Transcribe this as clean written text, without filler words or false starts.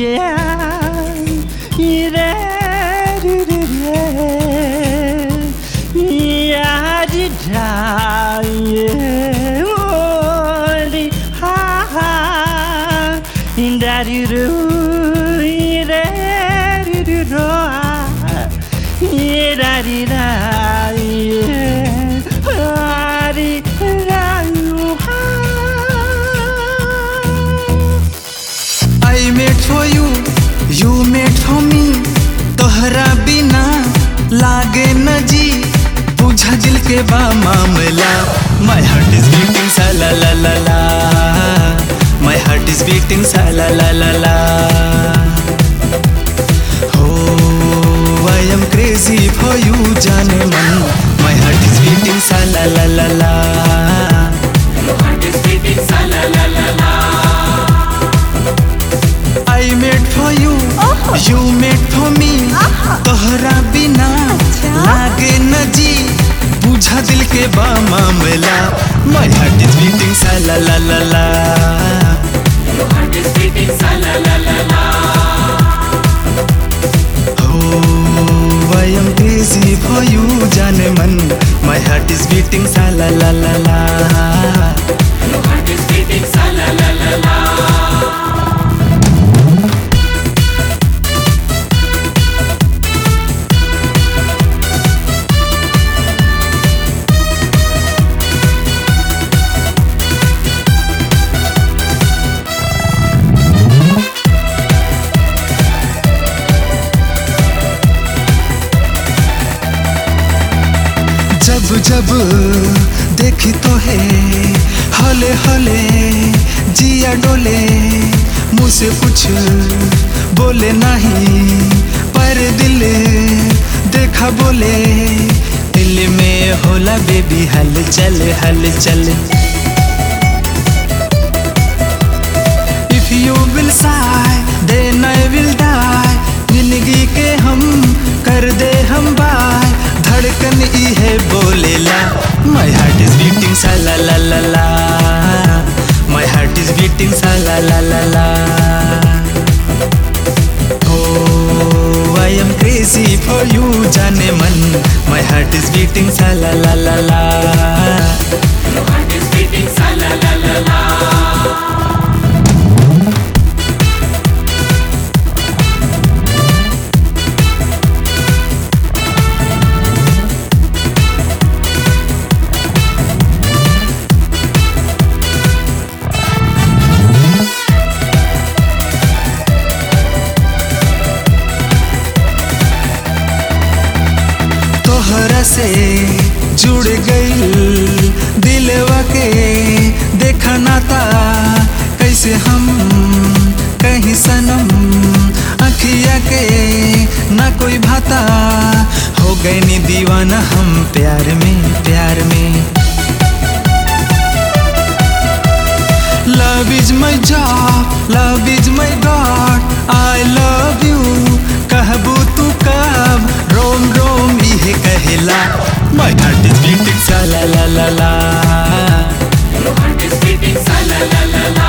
I made for you, you made for me. तोहरा बिना लागे न जी, बुझा दिल के बा मामला. My heart is beating sa la la la la. My heart is beating sa la la la la. Oh, I am crazy for you, जाने मन. My heart is beating sa la la la la. Your heart is beating sa la la la la. I made for you, you made for me. तोहरा बिना लागे न जी, बुझा दिल के बा मामला. My heart is beating sa la la la la. Your heart is beating sa la la la la. Oh, I am crazy for you, जाने मन. My heart is beating sa la la la la. Your heart is beating sa la la la la. जब जब देखी तो है हले हले जिया डोले, मुझसे कुछ बोले नहीं पर दिल देखा बोले. दिल में होला बेबी हलचल हलचल. If you will sigh then I will die. जिंदगी के हम कर दे हम बाय. धड़कन ई है बोलेला. My heart is beating sa la la la la. My heart is beating sa la la la la. Oh, I am crazy for you, जाने मन. My heart is beating sa la la la la. Your heart is beating sa la la la la. तोहरा से जुड़ गई दिलवा के देखा नाता. कैसे हम कहीं सनम अखिया के ना कोई भाता. हो गए नी दीवाना हम प्यार में प्यार में. Love is my job, love is my God. I love you, कहबू तू कब. रोम रोम ये कहला. My heart is beating sa la la la la. Your heart is beating sa la la la la.